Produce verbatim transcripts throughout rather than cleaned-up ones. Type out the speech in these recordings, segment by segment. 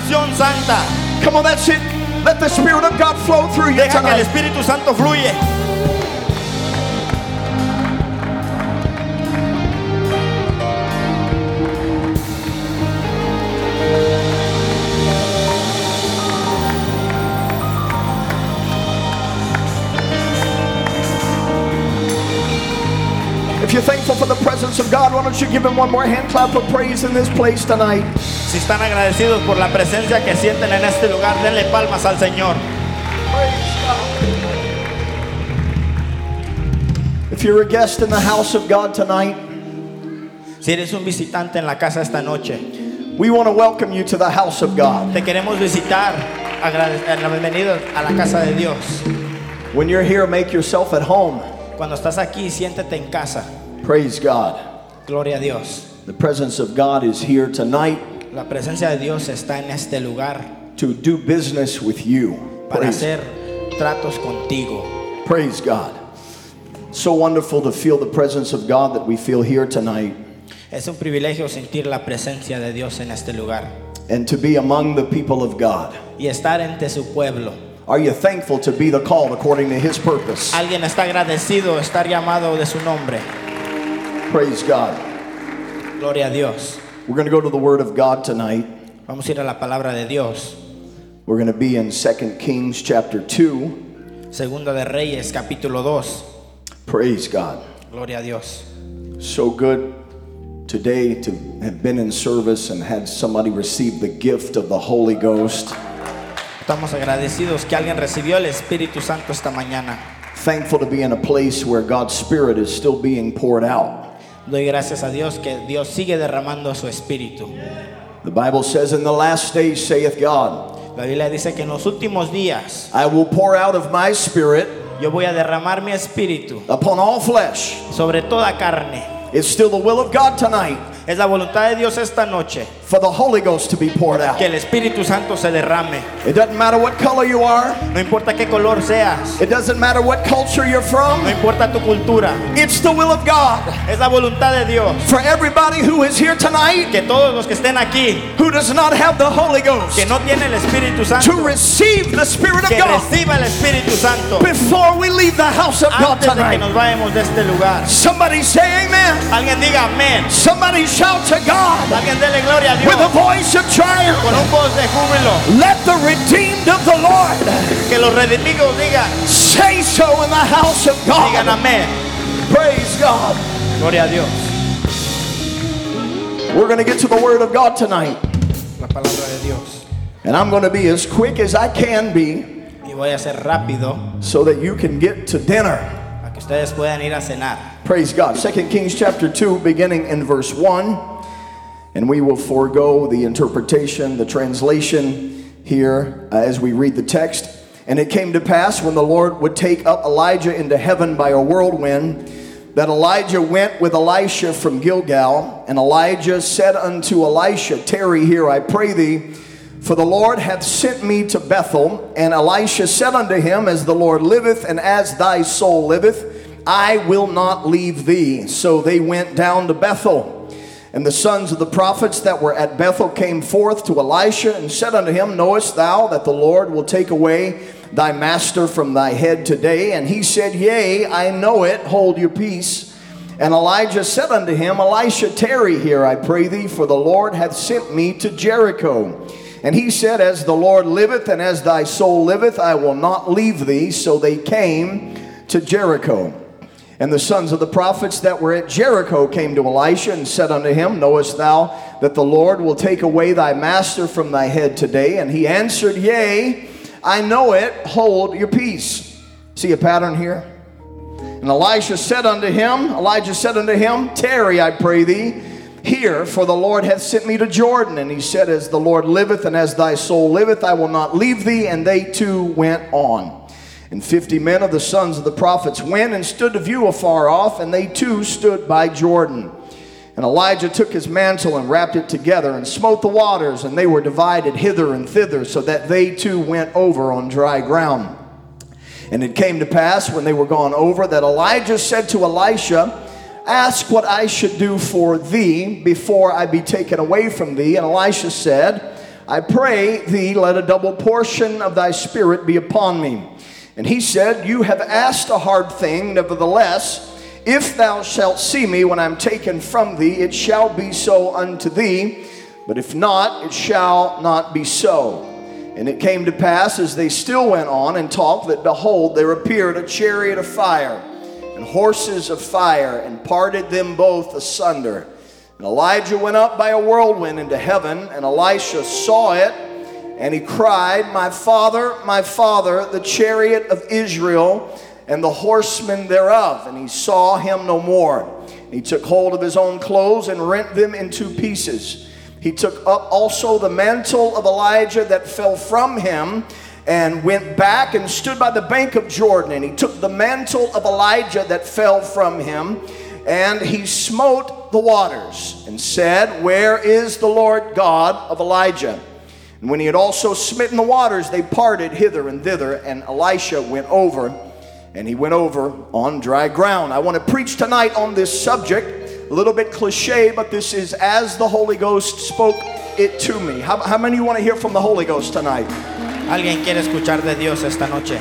unción santa. Come on, that's it. Let the Spirit of God flow through you Deja que el tonight. Espíritu Santo fluye. If you're thankful for the presence of God, why don't you give Him one more hand clap of praise in this place tonight? Si están agradecidos por la presencia que sienten en este lugar, denle palmas al Señor. If you're a guest in the house of God tonight, Si eres un visitante en la casa esta noche, we want to welcome you to the house of God. te queremos visitar. Agrade- la bienvenida a la casa de Dios. When you're here, make yourself at home. Cuando estás aquí, siéntete en casa. Praise God. Gloria a Dios. The presence of God is here tonight La presencia de Dios está en este lugar to do business with you. para Praise, hacer tratos contigo. praise God. So wonderful to feel the presence of God that we feel here tonight, Es un privilegio sentir la presencia de Dios en este lugar and to be among the people of God. y estar entre su pueblo. Are you thankful to be the called according to His purpose? Alguien está agradecido de estar llamado de su nombre. Praise God. Gloria a Dios. We're going to go to the Word of God tonight. Vamos a ir a la palabra de Dios. We're going to be in Second Kings chapter two. Segunda de Reyes, capítulo dos. Praise God. Gloria a Dios. So good today to have been in service and had somebody receive the gift of the Holy Ghost. Estamos agradecidos que alguien recibió el Espíritu Santo esta mañana. Thankful to be in a place where God's Spirit is still being poured out. Doy gracias a Dios que Dios sigue derramando su Espíritu. The Bible says, in the last days, saith God, La Biblia dice que en los últimos días I will pour out of my Spirit yo voy a derramar mi Espíritu upon all flesh. sobre toda carne. It's still the will of God tonight Es la voluntad de Dios esta noche for the Holy Ghost to be poured out. que el Espíritu Santo se derrame. It doesn't matter what color you are. No importa qué color seas, It doesn't matter what culture you're no from. importa tu cultura, It's the will of God es la voluntad de Dios for everybody who is here tonight que todos los que estén aquí, who does not have the Holy Ghost que no tienen el Espíritu to Santo, receive the Spirit of que God reciba el Espíritu Santo before we leave the house of God antes de que tonight. nos vayamos de este lugar. Somebody say amen. Alguien diga amén. Somebody shout to God Alguien dele gloria a Dios with a voice of triumph. con un voz de júbilo. Let the redeemed of the Lord Que los redimidos digan, say so in the house of digan God. amén. Praise God. Gloria a Dios. We're going to get to the Word of God tonight. La palabra de Dios. And I'm going to be as quick as I can be Y voy a ser rápido so that you can get to dinner. para que ustedes puedan ir a cenar. Praise God. Second Kings chapter two, beginning in verse one. And we will forego the interpretation, the translation here uh, as we read the text. And it came to pass when the Lord would take up Elijah into heaven by a whirlwind, that Elijah went with Elisha from Gilgal. And Elijah said unto Elisha, tarry here, I pray thee, for the Lord hath sent me to Bethel. And Elisha said unto him, as the Lord liveth, and as thy soul liveth, I will not leave thee. So they went down to Bethel. And the sons of the prophets that were at Bethel came forth to Elisha and said unto him, knowest thou that the Lord will take away thy master from thy head today? And he said, yea, I know it, hold your peace. And Elijah said unto him, Elisha, tarry here, I pray thee, for the Lord hath sent me to Jericho. And he said, as the Lord liveth, and as thy soul liveth, I will not leave thee. So they came to Jericho. And the sons of the prophets that were at Jericho came to Elisha and said unto him, knowest thou that the Lord will take away thy master from thy head today? And he answered, yea, I know it, hold your peace. See a pattern here? And Elisha said unto him, Elijah said unto him, tarry, I pray thee, here, for the Lord hath sent me to Jordan. And he said, as the Lord liveth, and as thy soul liveth, I will not leave thee. And they two went on. And fifty men of the sons of the prophets went and stood to view afar off, and they too stood by Jordan. And Elijah took his mantle and wrapped it together and smote the waters, and they were divided hither and thither, so that they too went over on dry ground. And it came to pass, when they were gone over, that Elijah said to Elisha, ask what I should do for thee before I be taken away from thee. And Elisha said, I pray thee, let a double portion of thy spirit be upon me. And he said, you have asked a hard thing, nevertheless, if thou shalt see me when I am taken from thee, it shall be so unto thee. But if not, it shall not be so. And it came to pass, as they still went on and talked, that behold, there appeared a chariot of fire, and horses of fire, and parted them both asunder. And Elijah went up by a whirlwind into heaven, and Elisha saw it, and he cried, my father, my father, the chariot of Israel, and the horsemen thereof. And he saw him no more. And he took hold of his own clothes and rent them in two pieces. He took up also the mantle of Elijah that fell from him, and went back and stood by the bank of Jordan. And he took the mantle of Elijah that fell from him, and he smote the waters, and said, where is the Lord God of Elijah? And when he had also smitten the waters, they parted hither and thither, and Elisha went over, and he went over on dry ground. I want to preach tonight on this subject, a little bit cliche, but this is as the Holy Ghost spoke it to me. How, how many of you want to hear from the Holy Ghost tonight? ¿Alguien quiere escuchar de Dios esta noche?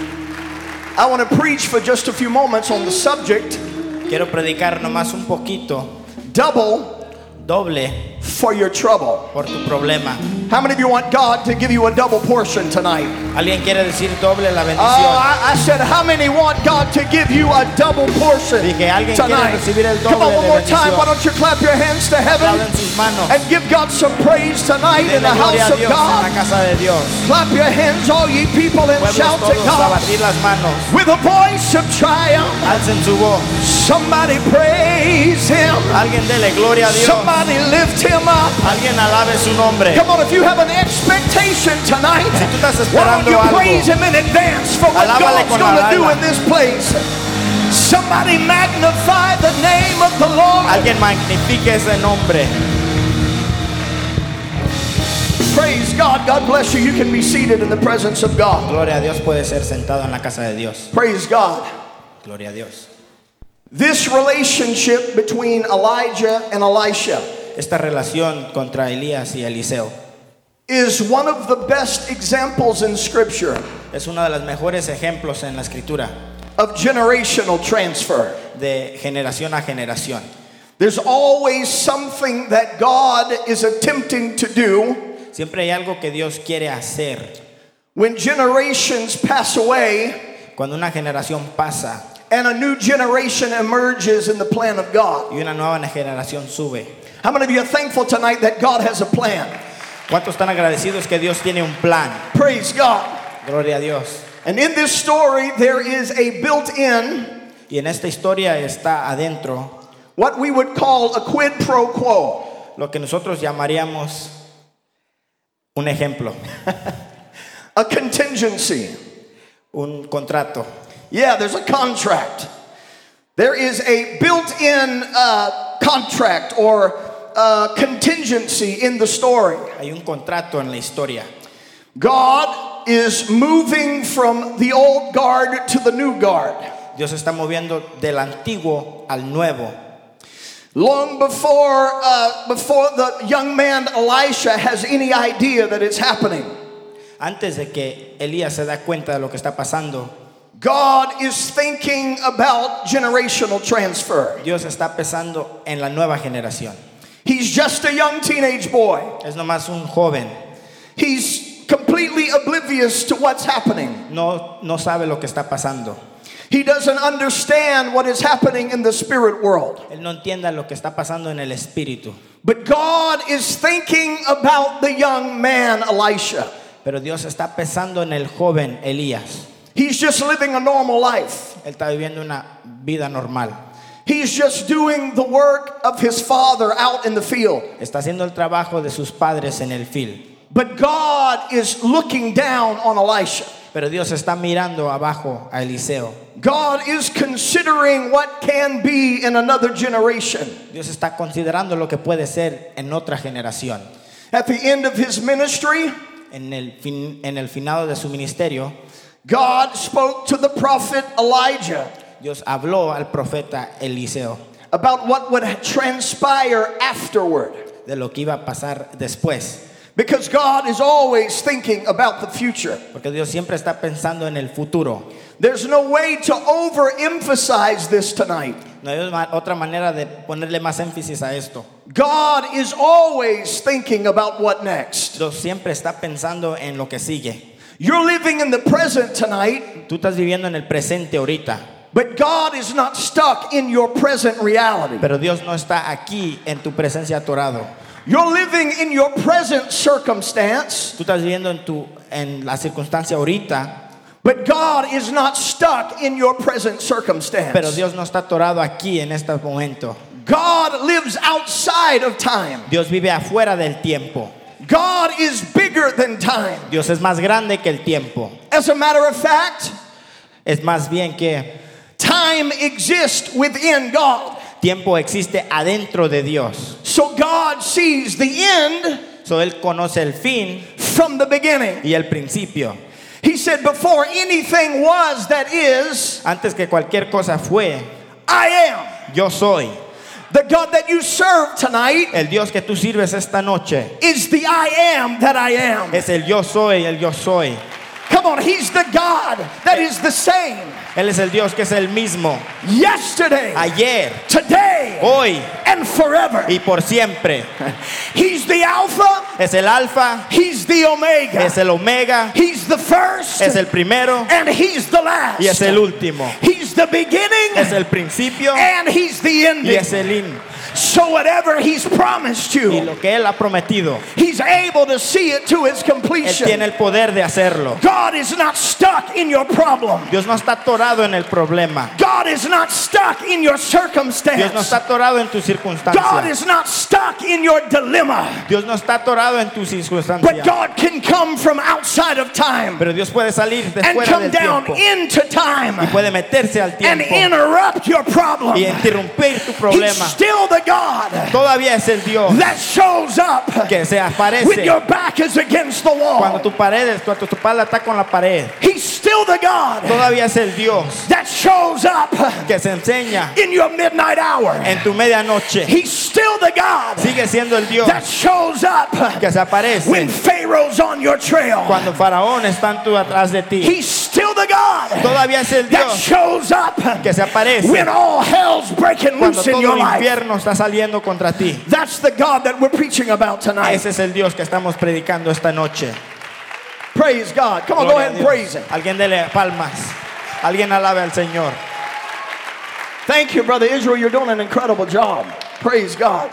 I want to preach for just a few moments on the subject, Quiero predicar nomás un poquito, double doble for your trouble. por tu problema. How many of you want God to give you a double portion tonight? ¿Alguien quiere decir doble la Oh, bendición? I, I said, how many want God to give you a double portion Dije, ¿alguien quiere tonight? recibir el Come on, doble one de more time. Why bendición? don't you clap your hands to heaven Aplauden sus manos. and give God some praise tonight in Denle the gloria house a of Dios en la God? casa de Dios. Clap your hands, all ye people, and Pueblos shout to todos a God batir las manos. with a voice of triumph. Alcen su voz. Somebody praise Him. Alguien dele gloria a Dios. Somebody lift Him up. Alguien alabe su nombre. Come on, if you have an expectation tonight, Si tú estás why don't esperando you algo, praise Him in advance for what Alábale God's con going to do alabanza. in this place? Somebody magnify the name of the Lord. Alguien magnifique ese nombre. Praise God. God bless you. You can be seated in the presence of God. Gloria a Dios, puede ser sentado en la casa de Dios. Praise God. Gloria a Dios. This relationship between Elijah and Elisha Esta relación contra Elías y Eliseo is one of the best examples in Scripture es uno de los mejores ejemplos en la escritura of generational transfer. de generación a generación. There's always something that God is attempting to do Siempre hay algo que Dios quiere hacer. when generations pass away Cuando una generación pasa and a new generation emerges in the plan of God. y una nueva generación sube. How many of you are thankful tonight that God has a plan? ¿Cuántos están agradecidos que Dios tiene un plan? Praise God. Gloria a Dios. And in this story, there is a built-in, Y en esta historia está adentro what we would call a quid pro quo. lo que nosotros llamaríamos un ejemplo, A contingency. un contrato. Yeah, there's a contract. There is a built-in uh, contract or uh, contingency in the story. Hay un contrato en la historia. God is moving from the old guard to the new guard. Dios está moviendo del antiguo al nuevo. Long before, uh, before the young man Elisha has any idea that it's happening, Antes de que Elías se da cuenta de lo que está pasando, God is thinking about generational transfer. Dios está pensando en la nueva generación. He's just a young teenage boy. Es nomás un joven. He's completely oblivious to what's happening. No, no sabe lo que está pasando. He doesn't understand what is happening in the spirit world. Él no entiende lo que está pasando en el espíritu. But God is thinking about the young man Elisha. Pero Dios está pensando en el joven Elías. He's just living a normal life. Él está viviendo una vida normal. He's just doing the work of his father out in the field. Está haciendo el trabajo de sus padres en el field. But God is looking down on Elisha. Pero Dios está mirando abajo a Eliseo. God is considering what can be in another generation. Dios está considerando lo que puede ser en otra generación. At the end of his ministry, En el, fin, en el finado de su ministerio, God spoke to the prophet Elijah Dios habló al profeta Eliseo about what would transpire afterward. de lo que iba a pasar después. Because God is always thinking about the future. Porque Dios siempre está pensando en el futuro. There's no way to overemphasize this tonight. No hay otra manera de ponerle más énfasis a esto. God is always thinking about what next. Dios siempre está pensando en lo que sigue. You're living in the present tonight. Tú estás viviendo en el presente ahorita. But God is not stuck in your present reality. Pero Dios no está aquí en tu presencia atorado. You're living in your present circumstance. Tú estás viviendo en tu en la circunstancia ahorita. But God is not stuck in your present circumstance. Pero Dios no está atorado aquí en este momento. God lives outside of time. Dios vive afuera del tiempo. God is bigger than time. Dios es más grande que el tiempo. As a matter of fact, Es más bien que time exists within God. tiempo existe adentro de Dios. So God sees the end So él conoce el fin from the beginning. y el principio. He said, before anything was that is, Antes que cualquier cosa fue, I am. yo soy. The God that you serve tonight El Dios que tú sirves esta noche is the I am that I am. es el yo soy, el yo soy. Come on, He's the God that is the same Él es el Dios que es el mismo yesterday, ayer, today, hoy and forever. y por siempre. He's the Alpha, Es el alfa, He's the Omega. es el omega, He's the first, es el primero and He's the last. y es el último. He's the beginning, Es el principio and He's the y ending. es el fin. So whatever He's promised Y you, lo que Él ha prometido, He's able to see it to its Él completion. tiene el poder de hacerlo. God is not stuck in your problem. Dios no está atorado en el problema. God is not stuck in your Dios no circumstance. está atorado en tu God circunstancia. is not stuck in your dilemma. Dios no está atorado en tu But circunstancia. God can come from outside of time Pero Dios puede salir de and fuera come del down tiempo into time y puede meterse al and tiempo interrupt your problem. y interrumpir tu He's problema. still the God Todavía es el Dios that shows up que se when aparece your back is against the cuando wall. tu pared, cuando tu espalda está con la pared. He's still the God Todavía es el Dios that shows up que se enseña in your midnight hour. en tu medianoche. He's still the God Sigue siendo el Dios that shows up que se aparece when Pharaoh's on your trail. cuando Faraón está tú atrás de ti. He's still the God Todavía es el that Dios shows up que se aparece when all hell's breaking cuando loose in todo your el life. infierno está saliendo contra ti. That's the God that we're preaching about tonight. Ese es el Dios que estamos predicando esta noche. Praise God. Come on, go Gloria ahead a and praise Dios. Him. Alguien dele palmas. Alguien alabe al Señor. Thank you, Brother Israel. You're doing an incredible job. Praise God.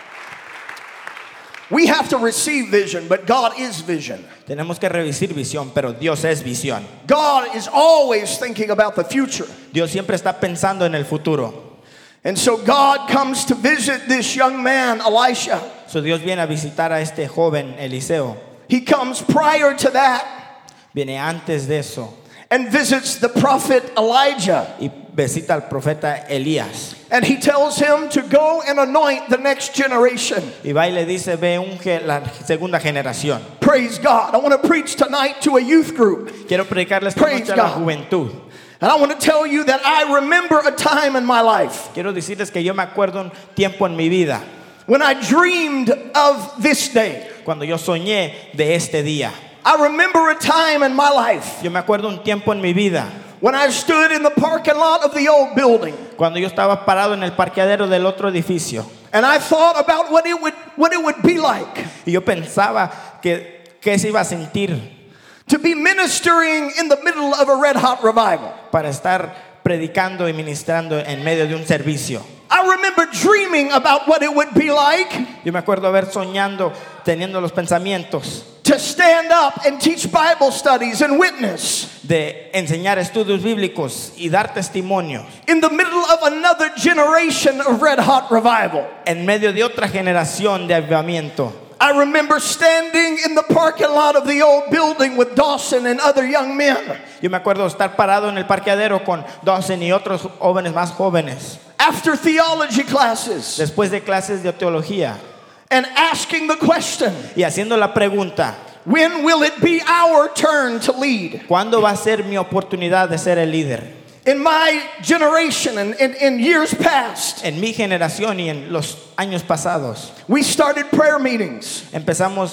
We have to receive vision, but God is vision. Tenemos que revisar visión, pero Dios es visión. God is always thinking about the future. Dios siempre está pensando en el futuro. And so God comes to visit this young man, Elisha. So Dios viene a visitar a este joven Eliseo. He comes prior to that Viene antes de eso and visits the prophet Elijah. y visita al profeta Elías. And he tells him to go and anoint the next generation. Y va y le dice, ve unge la segunda generación. Praise God. I want to preach tonight to a youth group. Quiero predicarles esta Praise noche a la God. juventud. And I want to tell you that I remember a time in my life Quiero decirles que yo me acuerdo un tiempo en mi vida when I dreamed of this day. cuando yo soñé de este día. I remember a time in my life Yo me acuerdo un tiempo en mi vida when I stood in the parking lot of the old building cuando yo estaba parado en el parqueadero del otro edificio and I thought about what it would what it would be like y yo pensaba que qué se iba a sentir to be ministering in the middle of a red hot revival. para estar predicando y ministrando en medio de un servicio. I remember dreaming about what it would be like Yo me acuerdo haber soñando, teniendo los pensamientos to stand up and teach Bible studies and witness de enseñar estudios bíblicos y dar testimonios in the middle of another generation of red hot revival. en medio de otra generación de avivamiento. I remember standing in the parking lot of the old building with Dawson and other young men, Yo me acuerdo estar parado en el parqueadero con Dawson y otros jóvenes más jóvenes after theology classes después de clases de teología and asking the question, y haciendo la pregunta, when will it be our turn to lead? ¿cuándo va a ser mi oportunidad de ser el líder? In my generation and in, in years past, En mi generación y en los años pasados we started prayer meetings. empezamos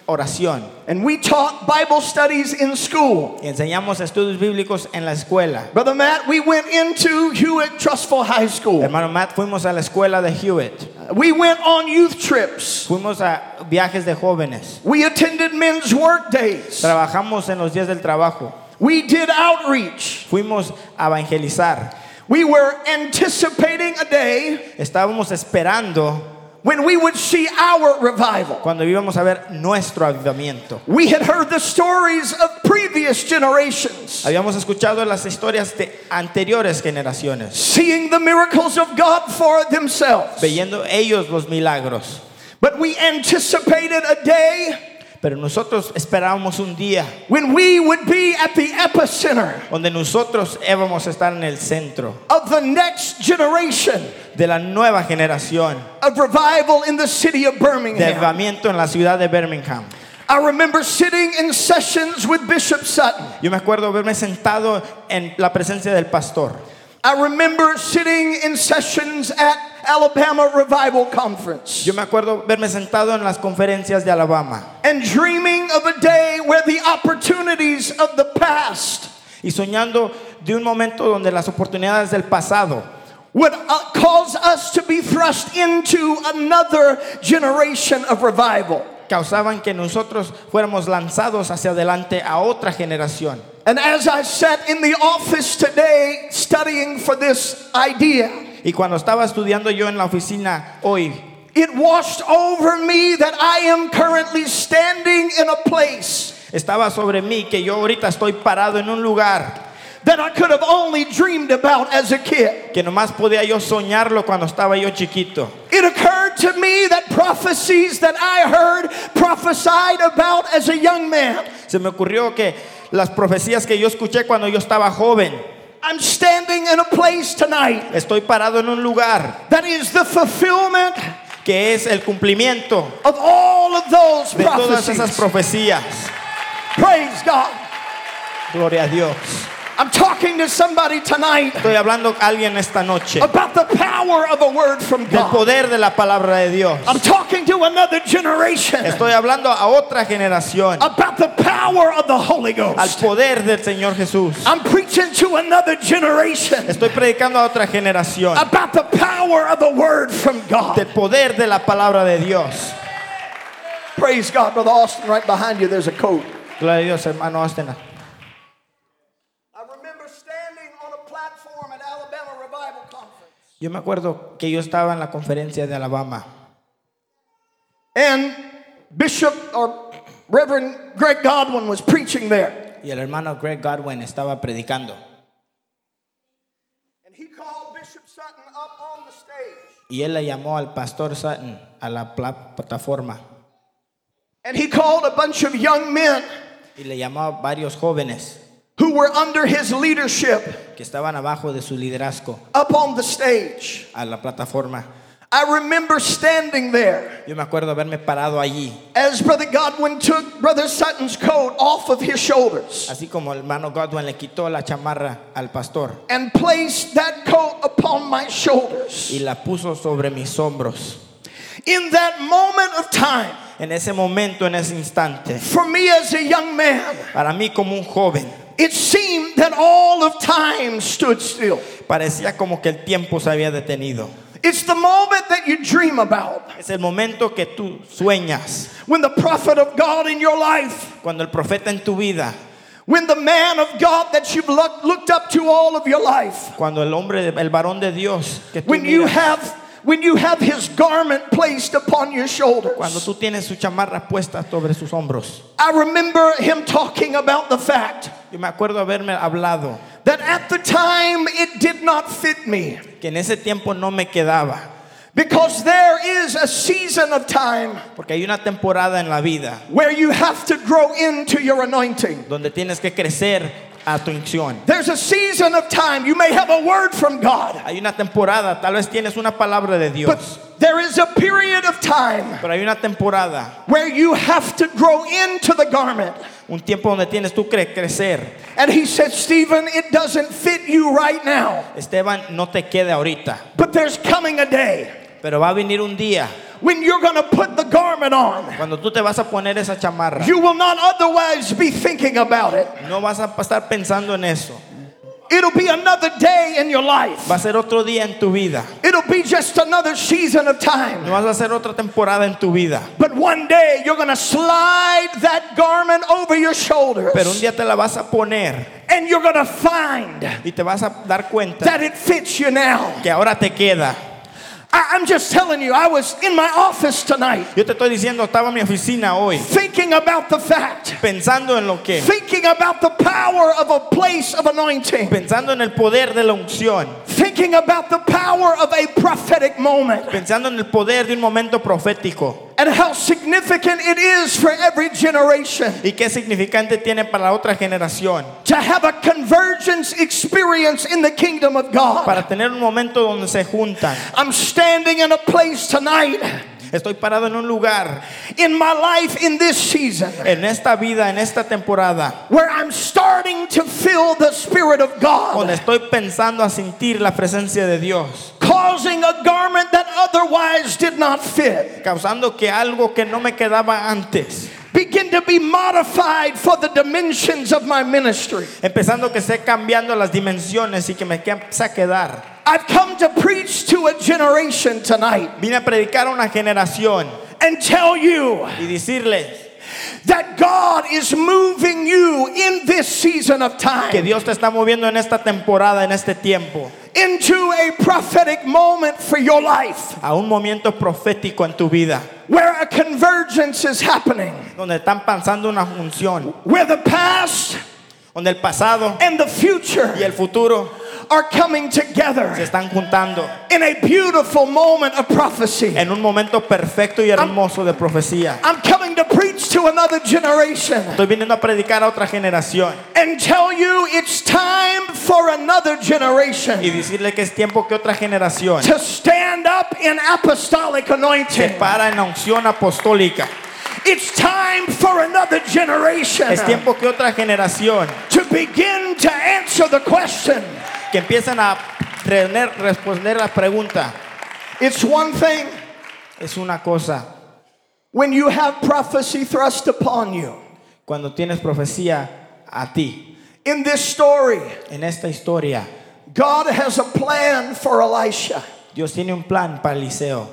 oración. And we taught Bible studies in school. Y enseñamos estudios bíblicos en la escuela. Brother Matt, we went into Hewitt Trustful High School. Hermano Matt, fuimos a la escuela de Hewitt. We went on youth trips. Fuimos a viajes de jóvenes. We attended men's work days. Trabajamos en los días del trabajo. We did outreach. Fuimos a evangelizar. We were anticipating a day Estábamos esperando when we would see our revival. cuando íbamos a ver nuestro avivamiento. We had heard the stories of previous generations, Habíamos escuchado las historias de anteriores generaciones, seeing the miracles of God for themselves. viendo ellos los milagros. But we anticipated a day Pero nosotros esperábamos un día when we would be at the epicenter donde nosotros íbamos a estar en el centro of the next generation de la nueva generación of revival in the city of de Birmingham. avivamiento en la ciudad de Birmingham. I remember sitting in sessions with Bishop Sutton. Yo me acuerdo haberme sentado en la presencia del pastor. I remember sitting in sessions at Alabama Revival Conference Yo me acuerdo haberme sentado en las conferencias de Alabama and dreaming of a day where the opportunities of the past y soñando de un momento donde las oportunidades del pasado would uh, cause us to be thrust into another generation of revival. causaban que nosotros fuéramos lanzados hacia adelante a otra generación. And as I sat in the office today studying for this idea, Y cuando estaba estudiando yo en la oficina hoy, it washed over me that I am currently standing in a place estaba sobre mí que yo ahorita estoy parado en un lugar that I could have only dreamed about as a kid. que nomás podía yo soñarlo cuando estaba yo chiquito. It occurred to me that prophecies that I heard prophesied about as a young man, Se me ocurrió que las profecías que yo escuché cuando yo estaba joven, I'm standing in a place tonight estoy parado en un lugar that is the fulfillment que es el cumplimiento of all of those de todas esas prophecies. profecías. Praise God. Gloria a Dios. I'm talking to somebody tonight Estoy hablando a alguien esta noche about the power of a word from del God. poder de la palabra de Dios. I'm talking to another generation Estoy hablando a otra generación, about the power of the Holy al Ghost. poder del Señor Jesús. I'm preaching to another generation Estoy predicando a otra generación about the power of the word from God. del poder de la palabra de Dios. Praise God. Brother Austin, right behind you, there's a coat. Gloria a Dios, hermano Austin. I remember standing on a platform at Alabama Revival Conference. Yo me acuerdo que yo estaba en la conferencia de Alabama And Bishop or Reverend Greg Godwin was preaching there. y el hermano Greg Godwin estaba predicando. And he called Bishop Sutton up on the stage. Y él le llamó al pastor Sutton a la pla- plataforma And he called a bunch of young men y le llamó a varios jóvenes who were under his leadership que estaban abajo de su liderazgo up on the stage. a la plataforma. I remember standing there Yo me acuerdo haberme parado allí, as Brother Godwin took Brother Sutton's coat off of his shoulders así como el hermano Godwin le quitó la chamarra al pastor and placed that coat upon my shoulders. y la puso sobre mis hombros. In that moment of time, En ese momento, en ese instante, for me as a young man, para mí como un joven, it seemed that all of time stood still. parecía como que el tiempo se había detenido. It's the moment that you dream about. Es el momento que tú sueñas, When the prophet of God in your life, cuando el profeta en tu vida, when the man of God that you've look, looked up to all of your life, cuando el hombre, el varón de Dios que tú when you miras, have when you have his garment placed upon your shoulders. cuando tú tienes su chamarra puesta sobre sus hombros. I remember him talking about the fact Yo me acuerdo haberme hablado that at the time it did not fit me, que en ese tiempo no me quedaba, because there is a season of time porque hay una temporada en la vida where you have to grow into your anointing. donde tienes que crecer a tu unción. There's a season of time you may have a word from God, Hay una temporada, tal vez tienes una palabra de Dios, but there is a period of time pero hay una temporada, where you have to grow into the garment. un tiempo donde tienes tú que crecer. And he said, Stephen, it doesn't fit you right now, Esteban, no te quede ahorita, but there's coming a day Pero va a venir un día when you're going to put the garment on. cuando tú te vas a poner esa chamarra. You will not otherwise be thinking about it. No vas a estar pensando en eso. It'll be another day in your life. Va a ser otro día en tu vida. It'll be just another season of time. No vas a ser otra temporada en tu vida. But one day you're going to slide that garment over your shoulders. Pero un día te la vas a poner And you're going to find y te vas a dar cuenta that it fits you now. que ahora te queda. I, I'm just telling you, I was in my office tonight Yo te estoy diciendo, estaba en mi oficina hoy thinking about the fact, pensando en lo que, thinking about the power of a place of anointing, pensando en el poder de la unción, thinking about the power of a prophetic moment, pensando en el poder de un momento profético and how significant it is for every generation y qué significante tiene para la otra generación to have a convergence experience in the kingdom of God. para tener un momento donde se juntan. I'm standing in a place tonight Estoy parado en un lugar in my life in this season en esta vida, en esta temporada, where I'm starting to feel the Spirit of donde God estoy pensando a sentir la presencia de Dios, causing a garment that otherwise did not fit causando que algo que no me quedaba antes, begin to be modified for the dimensions of my ministry. empezando que esté cambiando las dimensiones y que me empiece a quedar. I've come to preach to a generation tonight Vine a predicar a una generación and tell you y decirles that God is moving you in this season of que time Dios te está moviendo en esta temporada, en este tiempo, into a prophetic moment for your life a un momento profético en tu vida, where a convergence is happening, donde están pasando una función, where the past donde el pasado and the future y el futuro are coming se together están juntando in a beautiful moment of prophecy. en un momento perfecto y hermoso de profecía. I'm coming to preach to another generation Estoy viniendo a predicar a otra generación and tell you it's time for another y generation decirle que es tiempo que otra generación to stand up in apostolic se anointing. para en la unción apostólica. It's time for another generation Es tiempo que otra generación to begin to answer the question. que empiecen a tener, responder la pregunta. It's one thing Es una cosa when you have prophecy thrust upon you. cuando tienes profecía a ti. In this story, En esta historia, God has a plan for Elisha. Dios tiene un plan para Eliseo.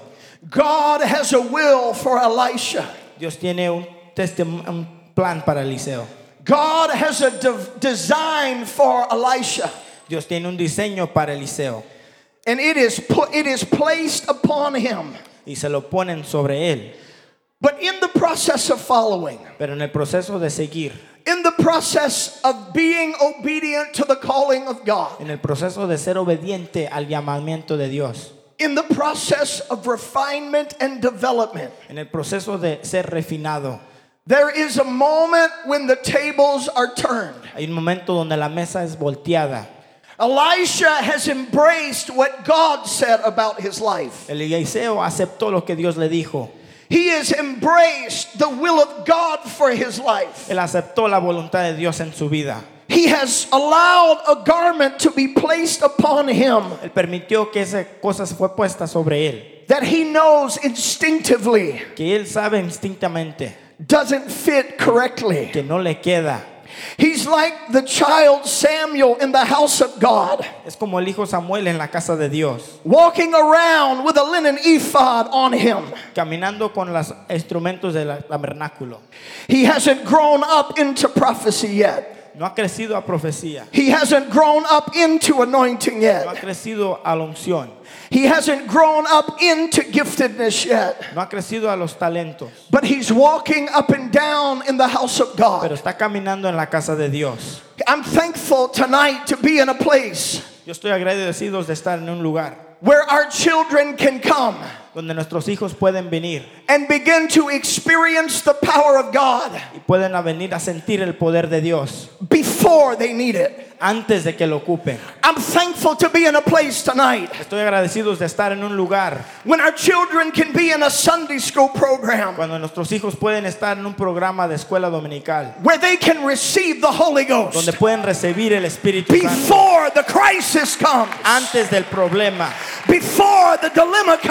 God has a will for Elisha. Dios tiene un, testim- un plan para Eliseo. God has a de- design for Elisha. Dios tiene un diseño para Eliseo And it is put, it is placed upon him. y se lo ponen sobre él. But in the process of following, Pero en el proceso de seguir, in the process of being obedient to the calling of God, en el proceso de ser obediente al llamamiento de Dios, in the process of refinement and development, en el proceso de ser refinado, there is a moment when the tables are turned. hay un momento donde la mesa es volteada. Elisha has embraced what God said about his life. Eliseo aceptó lo que Dios le dijo. He has embraced the will of God for his life. Él aceptó la voluntad de Dios en su vida. He has allowed a garment to be placed upon him Él permitió que esa cosa fue puesta sobre él, that he knows instinctively que él sabe instintamente doesn't fit correctly. que no le queda. He's like the child Samuel in the house of God, Es como el hijo Samuel en la casa de Dios, walking around with a linen ephod on him. caminando con los instrumentos del tabernáculo. He hasn't grown up into prophecy yet. No ha crecido a profecía, He hasn't grown up into anointing no ha yet. crecido a la unción, He hasn't grown up into giftedness yet. no ha crecido a los talentos, But he's walking up and down in the house of pero God. está caminando en la casa de Dios. I'm thankful tonight to be in a place Yo estoy agradecido de estar en un lugar where our children can come donde nuestros hijos pueden venir and begin to experience the power of God y pueden venir a sentir el poder de Dios before they need it. antes de que lo ocupen. I'm thankful to be in a place tonight Estoy agradecido de estar en un lugar when our children can be in a Sunday school program cuando nuestros hijos pueden estar en un programa de escuela dominical where they can receive the Holy Ghost donde pueden recibir el Espíritu Santo before the crisis comes, antes del problema, before the dilemma comes.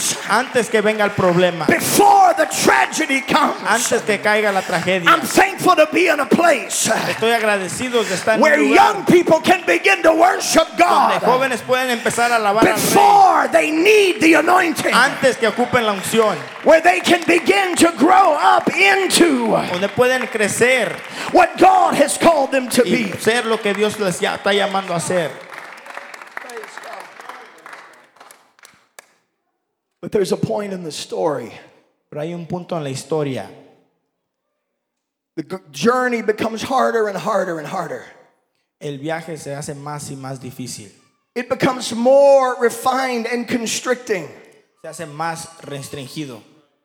comes, antes que venga el problema, before the tragedy comes, antes que caiga la tragedia. I'm thankful to be in a place Estoy agradecido de estar en where un lugar young people can begin to worship donde God jóvenes pueden empezar a alabar al Rey before they need the anointing, antes que ocupen la unción, where they can begin to grow up into donde pueden crecer what God has called them to y be. ser lo que Dios les ya está llamando a ser. But there's a point in the story. Pero hay un punto en la historia. The g- journey becomes harder and harder and harder. El viaje se hace más y más difícil. It becomes more refined and constricting. Se hace más restringido.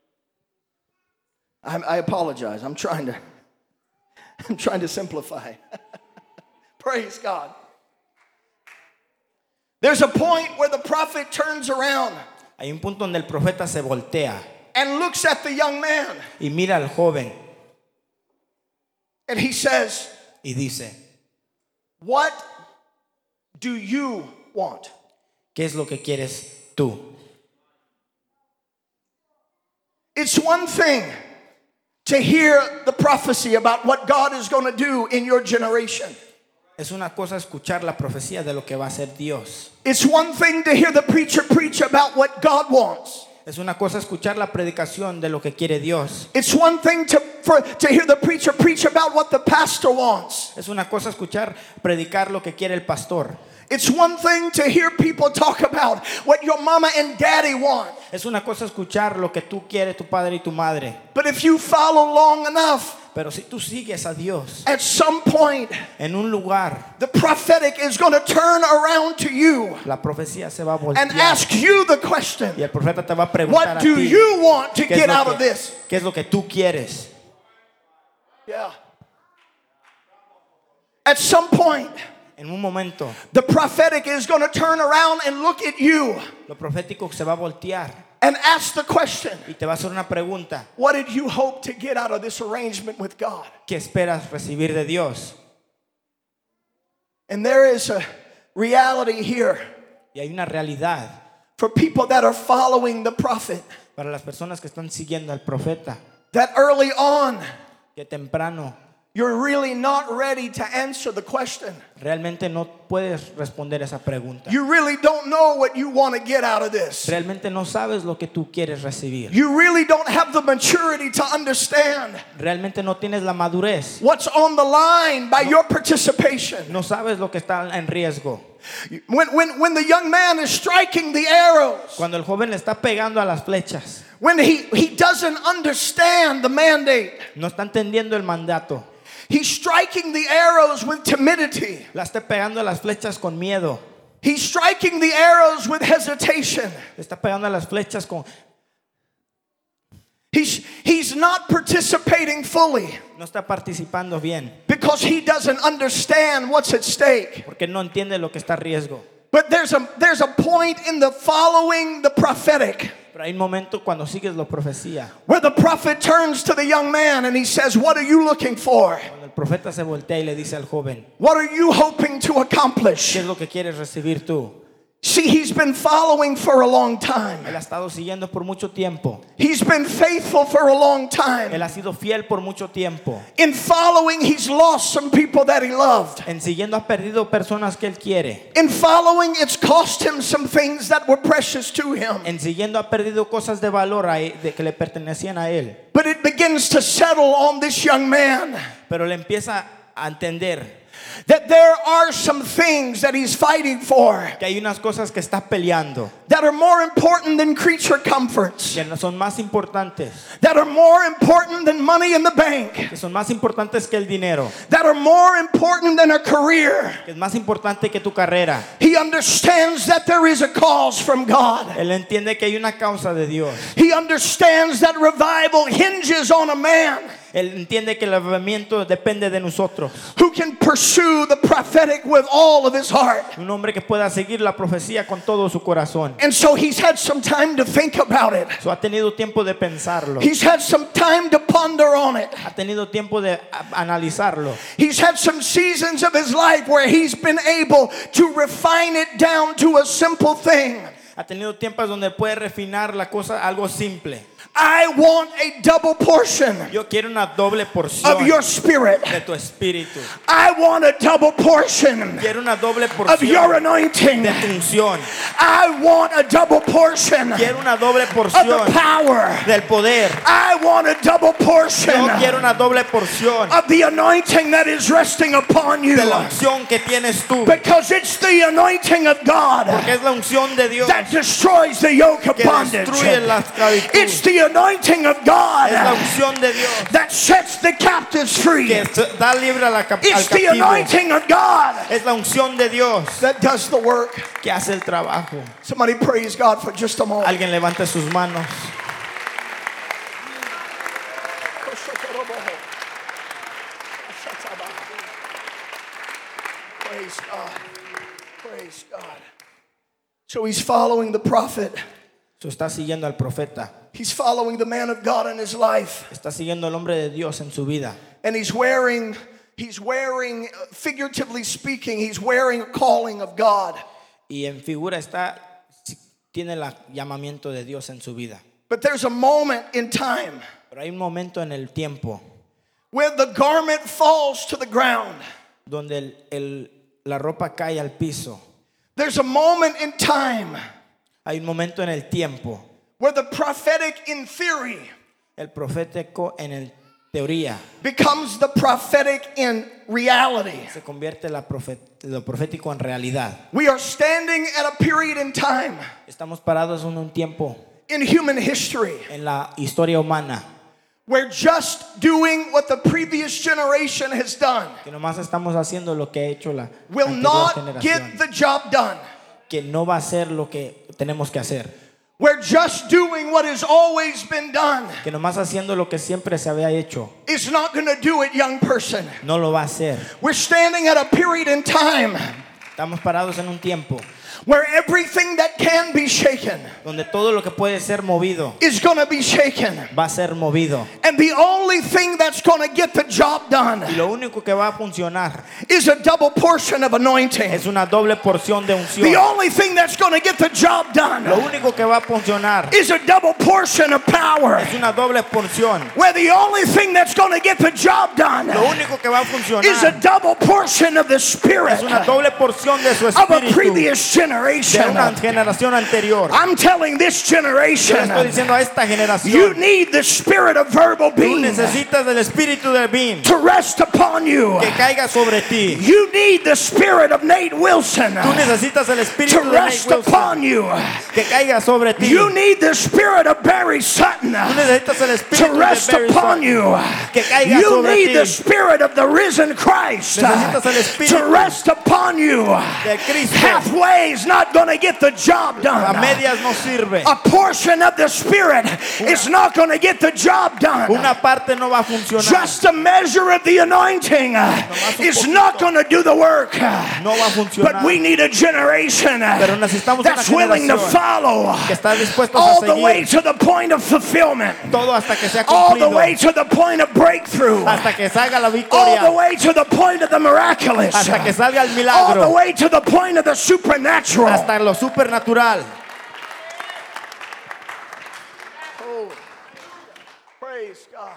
I, I apologize. I'm trying to, I'm trying to simplify. Praise God. There's a point where the prophet turns around Hay un punto donde el profeta se voltea and looks at the young man, y mira al joven and he says, y dice, "What do you want?" ¿qué es lo que quieres tú? It's one thing to hear the prophecy about what God is going to do in your generation. Es una cosa escuchar la profecía de lo que va a hacer Dios. It's one thing to hear the preacher preach about what God wants. Es una cosa escuchar la predicación de lo que quiere Dios. It's one thing to, for, to hear the preacher preach about what the pastor wants. Es una cosa escuchar predicar lo que quiere el pastor. It's one thing to hear people talk about what your mama and daddy want. Es una cosa escuchar lo que tú quieres, tu padre y tu madre. But if you follow long enough, Pero si tú sigues a Dios at some point, en un lugar, the prophetic is going to turn around to you la profecía se va a and voltear ask you the question, y el profeta te va a preguntar what a do ti, you want to ¿qué es get lo out of que- this? ¿qué es lo que tú quieres? Yeah. At some point, En un momento, the prophetic is going to turn around and look at you lo profético se va a voltear and ask the question, y te va a hacer una pregunta. what did you hope to get out of this arrangement with God? ¿Qué esperas recibir de Dios? And there is a reality here Y hay una realidad for people that are following the prophet, para las personas que están siguiendo al profeta, that early on, que temprano you're really not ready to answer the question. realmente no puedes responder esa pregunta. You really don't know what you want to get out of this. Realmente no sabes lo que tú quieres recibir. You really don't have the maturity to understand Realmente no tienes la madurez. what's on the line by your participation. No sabes lo que está en riesgo. When, when, when the young man is striking the arrows, Cuando el joven le está pegando a las flechas, when he, he doesn't understand the mandate, no está entendiendo el mandato. he's striking the arrows with timidity. La está pegando a las flechas con miedo. He's striking the arrows with hesitation. Le está pegando a las flechas con... He's, he's not participating fully No está participando bien because he doesn't understand what's at stake. porque no entiende lo que está a riesgo. But there's a, there's a point in the following the prophetic Pero hay un momento cuando sigues la profecía, where the prophet turns to the young man and he says, what are you looking for? cuando el profeta se voltea y le dice al joven, What are you hoping to ¿qué accomplish? es lo que quieres recibir tú? See, he's been following for a long time. Él ha estado siguiendo por mucho tiempo. He's been faithful for a long time. Él ha sido fiel por mucho tiempo. In following, he's lost some people that he loved. En siguiendo ha perdido personas que él quiere. In following, it's cost him some things that were precious to him. En siguiendo ha perdido cosas de valor a él, de que le pertenecían a él. But it begins to settle on this young man Pero le empieza a entender that there are some things that he's fighting for que hay unas cosas que está peleando, that are more important than creature comforts, que no son más importantes, that are more important than money in the bank, que son más importantes que el dinero, that are more important than a career. que es más importante que tu carrera. He understands that there is a cause from God. Él entiende que hay una causa de Dios. He understands that revival hinges on a man Él entiende que el avivamiento depende de nosotros. who can pursue the prophetic with all of his heart. Un hombre que pueda seguir la profecía con todo su corazón. And so he's had some time to think about it. So, ha tenido tiempo de pensarlo. He's had some time to ponder on it. Ha tenido tiempo de a- analizarlo. He's had some seasons of his life where he's been able to refine it down to a simple thing. Ha tenido tiempos donde puede refinar la cosa a algo simple. I want a double portion Yo quiero una doble porción of your spirit. de tu espíritu. I want a double portion Quiero una doble of your porción anointing. de tu unción. I want a double portion Quiero una doble of the porción power. del poder. I want a double portion Yo quiero una doble porción of the anointing that is resting upon you. de la unción que tienes tú. Because it's the anointing of God Porque es la unción de Dios that destroys the yoke of que bondage. destruye la esclavitud. It's the anointing of God Es la unción de Dios that sets the captives free. que da libre a la cap- al It's the captivo. anointing of God Es la unción de Dios that does the work. que hace el trabajo. Somebody praise God for just a moment. Alguien levante sus manos. Praise God. Praise God. So he's following the prophet. So, está siguiendo al profeta. He's following the man of God in his life. Está siguiendo al hombre de Dios en su vida. And he's wearing, he's wearing, figuratively speaking, he's wearing a calling of God. Y en figura está, tiene el llamamiento de Dios en su vida. But there's a moment in time Pero hay un momento en el tiempo where the garment falls to the ground. donde el, el, la ropa cae al piso. There's a moment in time Hay un momento en el tiempo. where the prophetic in theory El profético en el teoría becomes the prophetic in reality. se convierte la profet, lo profético en realidad. We are standing at a period in time Estamos parados en un tiempo in human history en la historia humana where just doing what the previous generation has done que nomás estamos haciendo lo que ha hecho la will anterior not generación, get the job done. que no va a ser lo que tenemos que hacer, Where just doing what has always been done que nomás haciendo lo que siempre se había hecho is not going to do it, young person. no lo va a hacer. We're standing at a period in time Estamos parados en un tiempo where everything that can be shaken donde todo lo que puede ser movido is going to be shaken. va a ser movido, And the only thing that's going to get the job done y lo único que va a funcionar is a double portion of anointing. es una doble porción de unción. The only thing that's going to get the job done Lo único que va a funcionar is a double portion of power. es una doble porción. Where the only thing that's going to get the job done Lo único que va a funcionar is a double portion of the spirit es una doble porción de su of a espíritu previous de generation. una generación anterior. I'm telling this Yo le generation, estoy diciendo a esta you generación, need the spirit of verbal tú being necesitas del espíritu del Bin to rest upon you. que caiga sobre ti. You need the spirit of Nate Wilson Tú necesitas el to espíritu de Nate rest Wilson upon you. que caiga sobre ti. You need the spirit of Barry Sutton Tú necesitas el to espíritu de rest Barry upon Sutton you. que caiga You sobre need ti. the spirit of the risen Christ Necesitas el to espíritu rest upon you. del Cristo. Halfway is not going to get the job A done. medias no sirve. A portion of the spirit is not going to get the job done. Una parte no va a funcionar. Just a measure of the anointing is not going to do the work. No va a funcionar. But we need a generation Pero necesitamos that's una willing to generación follow que está dispuesto a all the way seguir to the point of fulfillment, todo hasta que sea all the way cumplido, to the point of breakthrough, hasta que salga la all the victoria, way to the point of the miraculous, hasta que salga el all the milagro, way to the point of the supernatural. hasta lo supernatural. Oh, praise God.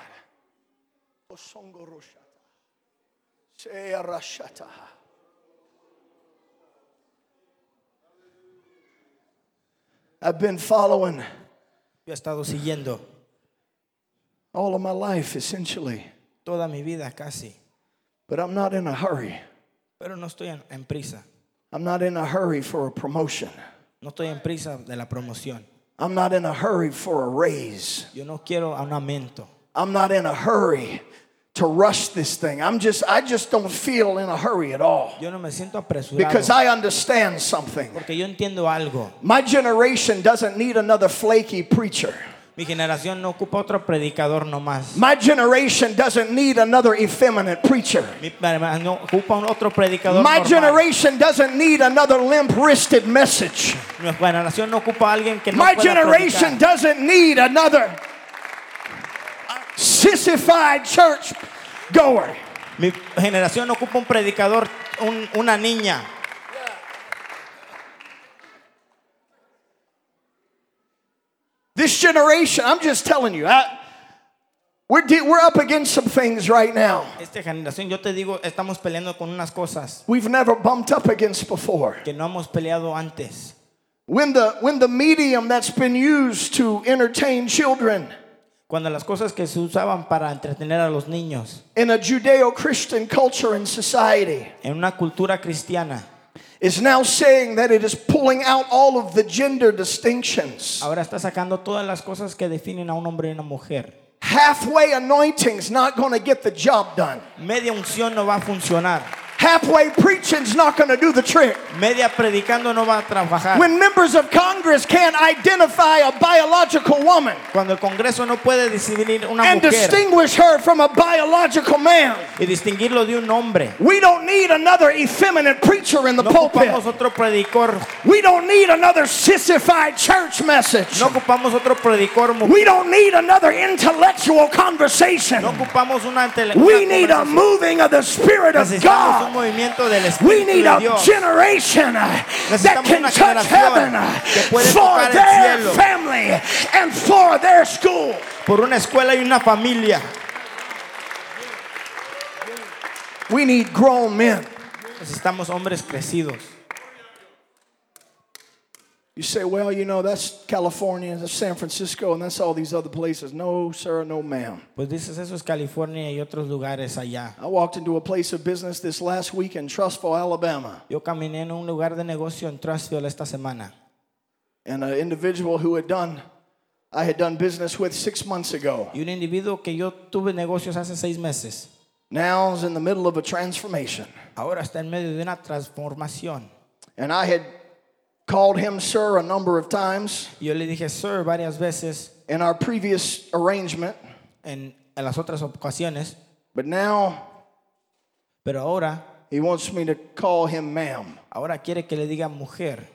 I've been following Yo he estado siguiendo all of my life essentially, toda mi vida casi, but I'm not in a hurry. pero no estoy en, en prisa. I'm not in a hurry for a promotion. No estoy en prisa de la promoción. I'm not in a hurry for a raise. Yo no quiero un aumento. I'm not in a hurry to rush this thing. I'm just I just don't feel in a hurry at all. Yo no me siento apresurado Because I understand something. porque yo entiendo algo. My generation doesn't need another flaky preacher. Mi generación no ocupa otro predicador nomás. My generation doesn't need another effeminate preacher. Mi no ocupa un otro predicador My normal. generation doesn't need another limp-wristed message. Mi generación no ocupa a alguien que no My pueda generation predicar. doesn't need another sissified church goer. Mi generación no ocupa un predicador, un, una niña. This generation, I'm just telling you, I, we're, de- we're up against some things right now Esta generación, yo te digo, estamos peleando con unas cosas we've never bumped up against before. que no hemos peleado antes. When the, when the medium that's been used to entertain children Cuando las cosas que se usaban para entretener a los niños in a Judeo-Christian culture and society en una cultura cristiana, is now saying that it is pulling out all of the gender distinctions. ahora está sacando todas las cosas que definen a un hombre y una mujer. Halfway anointing's not going to get the job done. Media unción no va a funcionar. Halfway preaching's not going to do the trick. Media predicando no va a trabajar. When members of Congress can't identify a biological woman Cuando el Congreso no puede distinguir una and mujer distinguish her from a biological man, y distinguirlo de un hombre, we don't need another effeminate preacher in the no pulpit. ocupamos otro predicor, We don't need another sissified church message. no ocupamos otro predicor mujer, We don't need another intellectual conversation. no ocupamos una tele, We una need a conversación. moving of the Spirit of Necesitamos un God. movimiento del We Espíritu need de a Dios. generation that Necesitamos can una touch generación heaven que puede for tocar el their cielo. family and for their school. Por una escuela y una familia. We need grown men. Necesitamos hombres crecidos. You say, well, you know, that's California, that's San Francisco, and that's all these other places. No, sir, no, ma'am. Pues dices, eso es California y otros lugares allá. I walked into a place of business this last week in Trussville, Alabama, Yo caminé en un lugar de negocio en Trussville esta semana. and an individual who had done, I had done business with six months ago, Y un individuo que yo tuve negocios hace seis meses, now is in the middle of a transformation. ahora está en medio de una transformación. And I had called him sir a number of times Y yo le dije, sir, varias veces in our previous arrangement, en, en las otras ocasiones, but now pero ahora, he wants me to call him ma'am. ahora quiere que le diga mujer.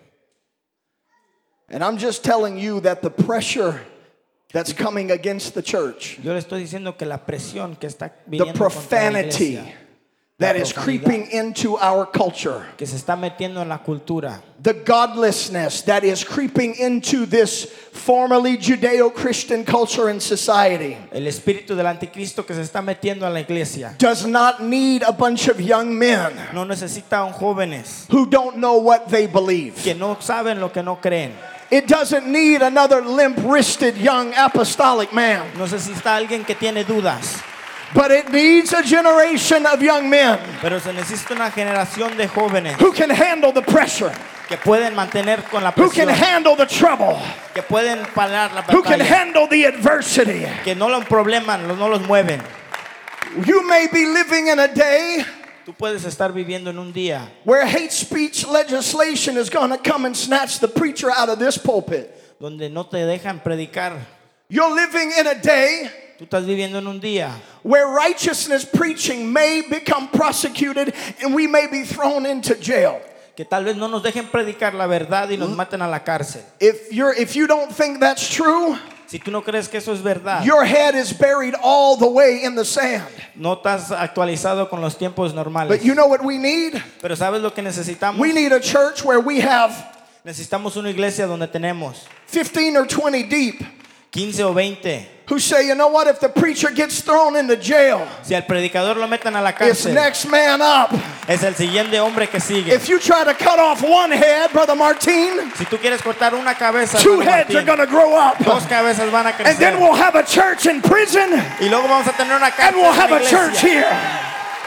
And I'm just telling you that the pressure that's coming against the church, Yo le estoy diciendo que la presión que está the viniendo contra la profanity iglesia, that la is profanidad creeping into our culture, que se está metiendo en la cultura, the godlessness that is creeping into this formerly Judeo-Christian culture and society, el espíritu del anticristo que se está metiendo en la iglesia, does not need a bunch of young men no necesita a jóvenes who don't know what they believe. que no saben lo que no creen. It doesn't need another limp-wristed young apostolic man, No necesita alguien que tiene dudas, but it needs a generation of young men pero se necesita una generación de jóvenes who can handle the pressure, que pueden mantener con la who can presión, handle the trouble, que pueden parar la who can batalla, handle the adversity. que no los probleman, no los mueven. You may be living in a day Tú puedes estar viviendo en un día where hate speech legislation is going to come and snatch the preacher out of this pulpit. donde no te dejan predicar. You're living in a day Tú estás viviendo en un día where righteousness preaching may become prosecuted and we may be thrown into jail. que tal vez no nos dejen predicar la verdad y nos maten a la cárcel. If you're if you don't think that's true, Si tú no crees que eso es verdad, your head is buried all the way in the sand. no estás actualizado con los tiempos normales. But you know what we need? Pero ¿sabes lo que necesitamos? We need a church where we have Necesitamos una iglesia donde tenemos fifteen or twenty deep quince o veinte. who say, you know what, if the preacher gets thrown into jail, Si al predicador lo metan a la it's cárcel, next man up. es el siguiente hombre que sigue. If you try to cut off one head, Brother Martin, Si tú quieres cortar una cabeza, two hermano heads are Martín, going to grow up. dos cabezas van a And then crecer. we'll have a church in prison, Y luego vamos a tener una and cárcel we'll en have la a church iglesia. here.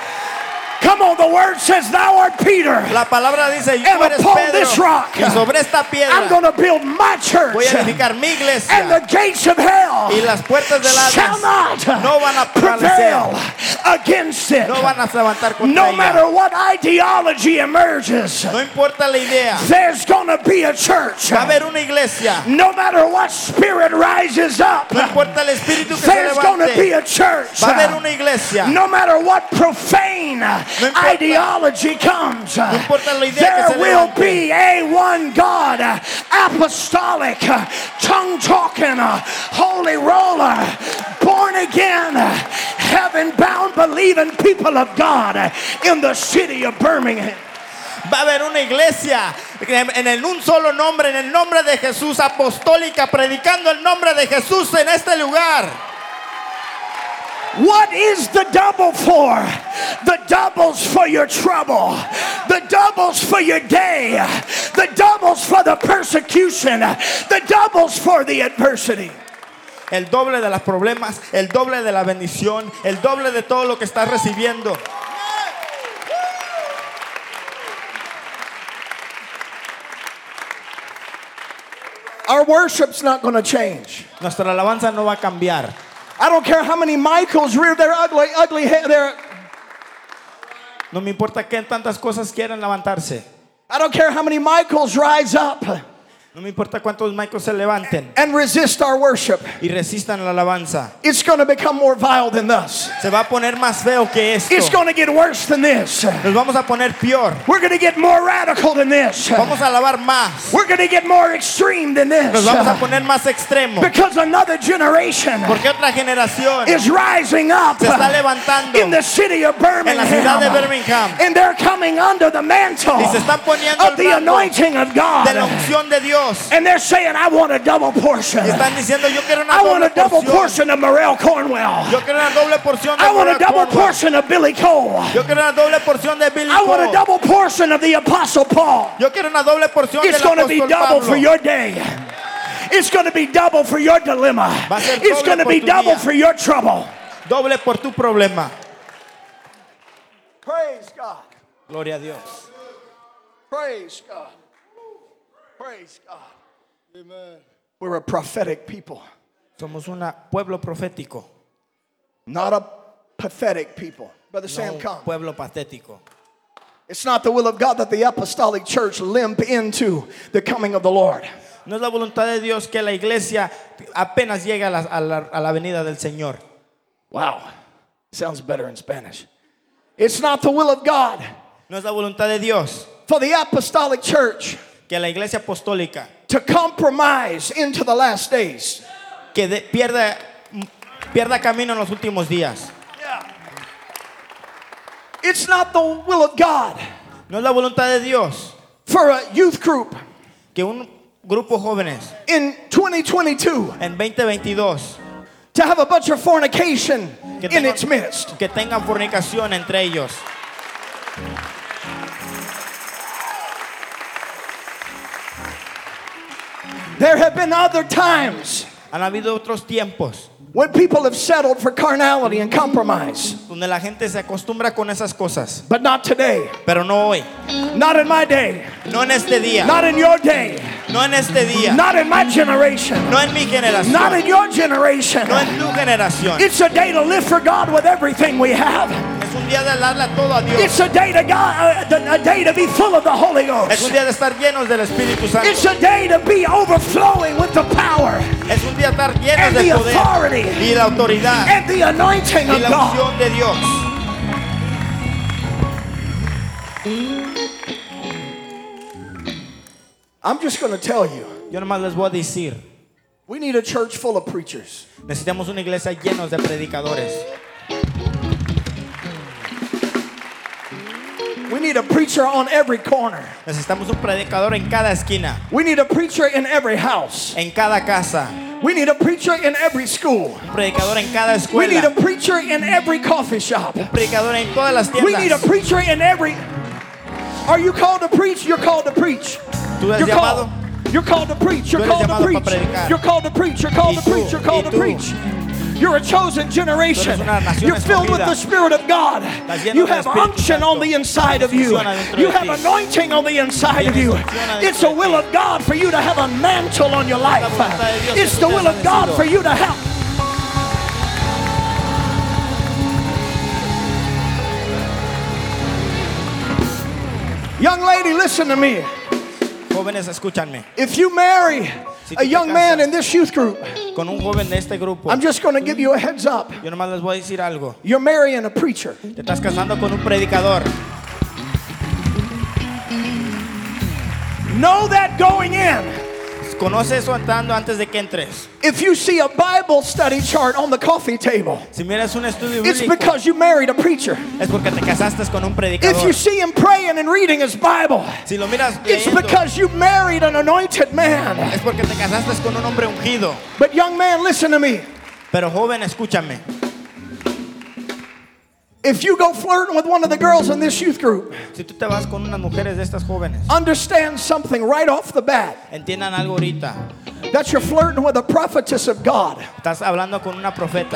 Come on, the word says, thou art Peter. La palabra dice, And tú eres upon Pedro, this rock, y sobre esta I'm piedra going to build my church. voy a edificar mi And iglesia, the gates of hell y las puertas del shall Hades not no van a prevail prevalecer, against it. no van a levantar contra No ella. matter what ideology emerges, No importa la idea, there's going to be a church. va a haber una iglesia. No matter what spirit rises up, No importa el espíritu que se there's going to be levante, a church. va a haber una iglesia. No matter what profane importa- ideology comes, No importa la idea que there se will levante. be a one God, apostolic, tongue-talking, holy roller, born again, heaven-bound, believing people of God in the city of Birmingham. Va a haber una iglesia En, en un solo nombre, en el nombre de Jesús, apostólica, predicando el nombre de Jesús en este lugar. What is the double for? The double's for your trouble. The double's for your day. The double's for the persecution. The double's for the adversity. El doble de los problemas, el doble de la bendición, el doble de todo lo que estás recibiendo. Our worship's not going to change. Nuestra alabanza no va a cambiar. I don't care how many Michaels rear their ugly, ugly head. Their, No me importa que tantas cosas quieran levantarse. I don't care how many Michaels rise up No me importa cuántos Michaels se levanten and resist our worship. y resistan la alabanza. It's going to become more vile than this. Se va a poner más feo que esto. It's going to get worse than this. Nos vamos a poner peor. We're going to get more radical than this. Vamos a alabar más. We're going to get more extreme than Nos this. vamos a poner más extremo. Because another generation Porque otra generación is rising up se está levantando in the city of en la ciudad de Birmingham. Birmingham. And they're coming under the mantle Y se están poniendo of el the manto anointing of de la God. unción de Dios. And they're saying, I want a double portion. Y están diciendo, yo quiero una I want doble a double porción. portion of Morel Cornwell. Yo quiero una doble porción de I want a Laura double Cornwell. portion of Billy Cole. Yo quiero una doble porción de Billy I want a Cole. double portion of the Apostle Paul. Yo quiero una doble porción It's del going to be apóstol double Pablo. for your day. It's going to be double for your dilemma. Va a ser It's doble going to por be tu double día. for your trouble. Doble por tu problema. Praise God. Gloria a Dios. Praise God. Praise God. Amen. We're a prophetic people, Somos un pueblo profético, not a pathetic people. Brother no Sam, un come. pueblo patético. It's not the will of God that the apostolic church limp into the coming of the Lord. No es la voluntad de Dios que la iglesia apenas llegue a la, a la, a la venida del Señor. Wow. Sounds better in Spanish. It's not the will of God No es la voluntad de Dios for the apostolic church que la iglesia apostólica to compromise into the last days. que de, pierda, pierda camino en los últimos días. It's not the will of God No es la voluntad de Dios for a youth group que un grupo jóvenes in twenty twenty-two en veinte veintidós to have a bunch of fornication que in tengan, its midst. que tengan fornicación entre ellos. There have been other times Han habido otros tiempos when people have settled for carnality and compromise, donde la gente se acostumbra con esas cosas, but not today. pero no hoy, Not in my day. no en este día, Not in your day. no en este día, Not in my generation. no en mi generación, Not in your generation. no en tu generación. It's a day to live for God with everything we have. Es un día de darle todo a Dios. It's a day to God, uh, a day to be full of the Holy Es un Ghost. día de estar llenos del Espíritu Santo. It's a day to be overflowing with the power Es un día de estar llenos and de the poder authority y la autoridad and the anointing y of la God. unción de Dios. I'm just going to tell you, Yo nomás les voy a decir, we need a church full of preachers. necesitamos una iglesia llenos de predicadores. We need a preacher on every corner. Necesitamos un predicador en cada esquina, We need a preacher in every house. en cada casa, We need a preacher in every school. un predicador en cada We need a escuela, preacher in every coffee shop. un predicador en todas las We need a tiendas. preacher in every. Are you called to preach? You're called to preach. Tú eres You're llamado. called. You're called to preach. You're Tú eres called to llamado preach. para predicar. You're called to preach. You're called Y to tú, preach. You're called y to tú. preach. You're a chosen generation. Tú eres una nación You're filled with escogida. the Spirit of God. Estás lleno You del have Espíritu unction on Santo. the inside of you. Unción adentro You de have ti. anointing on the inside of Tienes you. unción adentro It's the de will ti. of God for you to have a mantle on your life. voluntad de Dios It's que the tú will seas of God bendecido. for you to have. Young lady, listen to me. Jóvenes, escúchanme. If you marry Si tú a te young man casas in this youth group, con un joven de este grupo, I'm just going to give you a heads up. yo nomás les voy a decir algo. You're marrying a preacher. Te estás casando con un predicador. Know that going in. Conoce eso entrando antes de que entres. If you see a Bible study chart on the coffee table, Si miras un estudio it's bíblico, because you married a preacher. es porque te casaste con un If predicador. you see him praying and reading his Bible, Si lo miras it's leyendo, because you married an anointed man. es porque te casaste con un hombre ungido. But young man, listen to me. Pero joven, escúchame. If you go flirting with one of the girls in this youth group, Si tú te vas con unas mujeres de estas jóvenes, understand something right off the bat. entiendan algo ahorita. That you're flirting with a prophetess of God. Estás hablando con una profeta.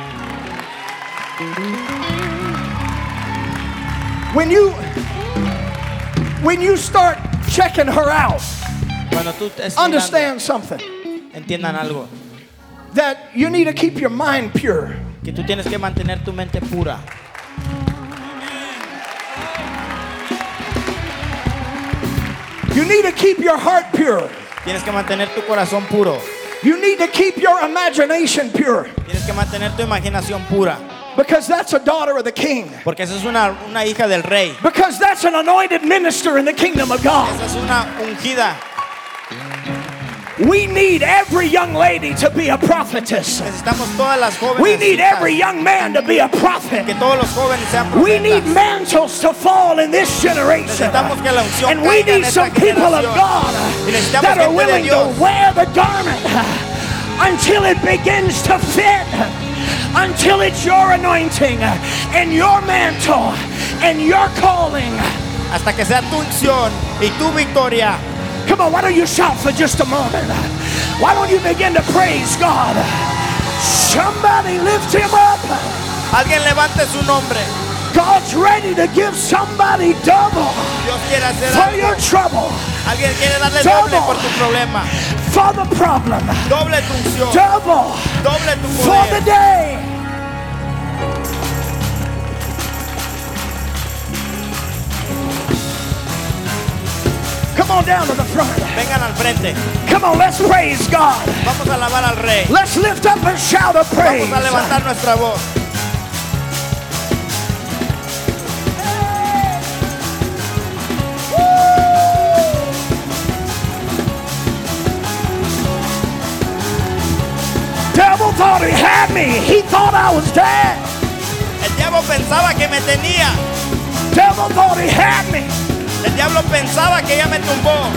When you when you start checking her out, Cuando tú te estés mirando, understand something. entiendan algo. That you need to keep your mind pure. Que tú tienes que mantener tu mente pura. You need to keep your heart pure. Tienes que mantener tu corazón puro. You need to keep your imagination pure. Tienes que mantener tu imaginación pura. Because that's a daughter of the king. Porque esa es una, una hija del rey. Because that's an anointed minister in the kingdom of God. Esa es una ungida. We need every young lady to be a prophetess. Necesitamos todas las jóvenes. We need hijas, every young man to be a prophet. que todos los jóvenes sean We need profetas. mantles to fall in this generation. Necesitamos que la unción And we caiga en need esta some people of generación. God Y necesitamos that are gente de willing to Dios. wear the garment until it begins to fit, until it's your anointing and your mantle and your calling. Hasta que sea tu unción y tu victoria. Come on, why don't you shout for just a moment? Why don't you begin to praise God? Somebody lift him up. Alguien levante su nombre. God's ready to give somebody double Dios quiere hacer for algo. your trouble, Alguien quiere darle Double. doble por tu problema. for the problem, Doble tu unción. double Doble tu for the poder. day. Come on down to the front. Vengan al frente. Come on, let's praise God. Vamos a alabar al rey. Let's lift up a shout of praise. Vamos a levantar nuestra voz. Devil thought he had me. He thought I was dead. El diablo pensaba que me tenía. Devil thought he had me. El diablo pensaba que ya me tumbó.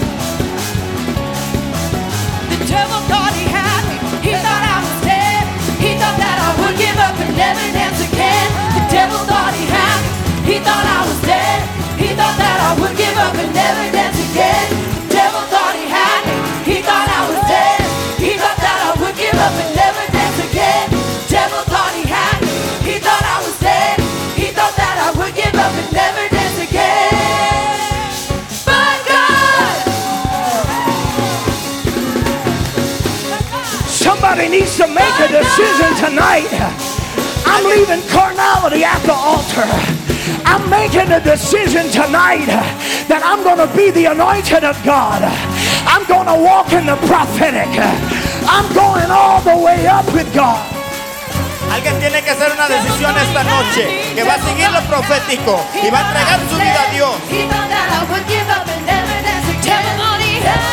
The devil thought he had me. He thought I was dead. He thought that I would give up and never dance again. The devil thought he had me. He thought I was dead. He thought that I would give up and never dance again. The devil thought he had me. He thought I was dead. He thought that I would give up and never dance again. The devil thought he had me. He thought I was dead. He thought that I would give up and never dance again. But God. Somebody needs to make a decision tonight. I'm leaving carnality at the altar. I'm making a decision tonight that I'm going to be the anointed of God. I'm going to walk in the prophetic. I'm going all the way up with God. Alguien tiene que hacer una decisión esta noche. Que va a seguir lo profético. Y va a entregar su vida a Dios. He thought that